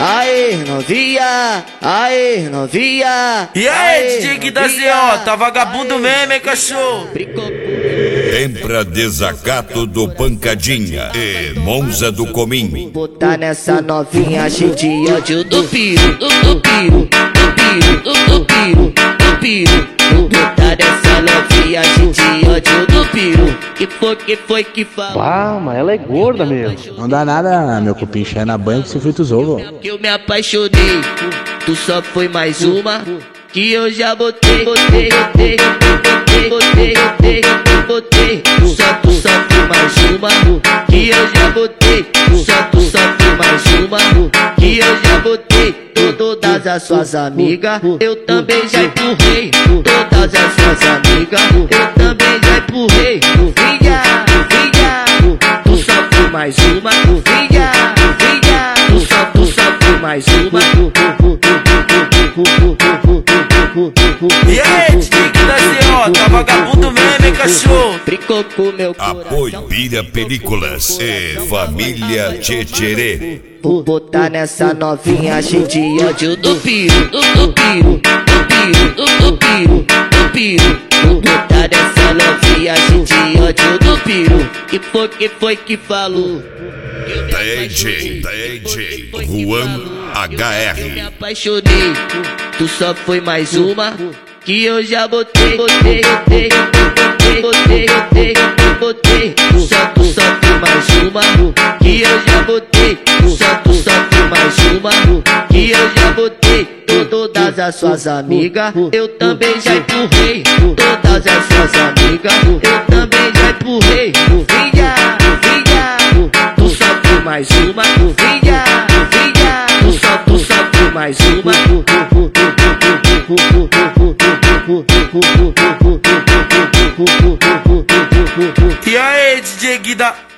aê, novinha, aê, novinha. E aí, DJ Gui da ZO, tá vagabundo mesmo, hein, cachorro? Vem pra desacato do Pancadinha e Monza do Comim. Botar nessa novinha cheia de ódio do piro, do piro, do piro, do piro, do piro. Botar nessa novinha cheia de ódio do piro. Que foi que falou? Ah, mas ela é gorda mesmo. Não dá nada, meu cupim, é na banha que se frita os ovos. Que eu me apaixonei, tu só foi mais uma que eu já botei, botei, botei, botei, botei, botei, botei. Tu só foi mais uma que eu já botei. Tu só foi mais uma que eu já botei. Todas as suas amigas eu também já empurrei. Todas as suas amigas eu também já empurrei. Vinha, vinha, tu só foi mais uma. Vinha, vinha, tu só foi mais uma. E aí, DJ Gui da ZO, tá vagabundo mesmo, hein, cachorro? Brincou com meu coração. Apoio Pira Películas e Família Tchetcherê. Vou botar nessa novinha cheia de ódio do piro, do piro, do piro, do piro, do piro. Vou botar nessa novinha cheia de ódio do piro. Que foi que falou? DJ Juan HR. Me apaixonei, tu só foi mais uma que eu já botei, botei, botei, botei, botei, botei, botei. Tu só foi mais uma que eu já botei. Tu só foi mais uma que eu já botei. Todas as suas amigas eu também já empurrei. Todas as suas amigas eu também já empurrei. Vinha, vinha, tu só foi mais uma. Vinha, vinha, tu só foi mais uma. E aí, DJ Gui da...